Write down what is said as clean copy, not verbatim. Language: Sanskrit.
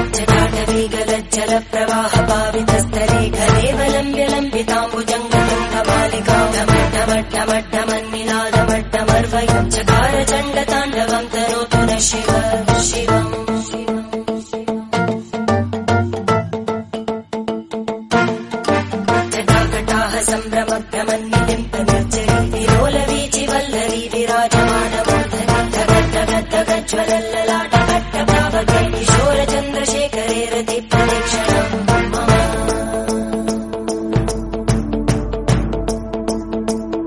जटाटवीगलज्जल प्रवाह पावितस्तरे घरेवलम्ब्य लम्बिताम्बुजङ्गमलिकामड्डमड्डमड्डमन्निनादमड्डमर्वयं चकार चण्डताण्डवं तनोतु न शिवम्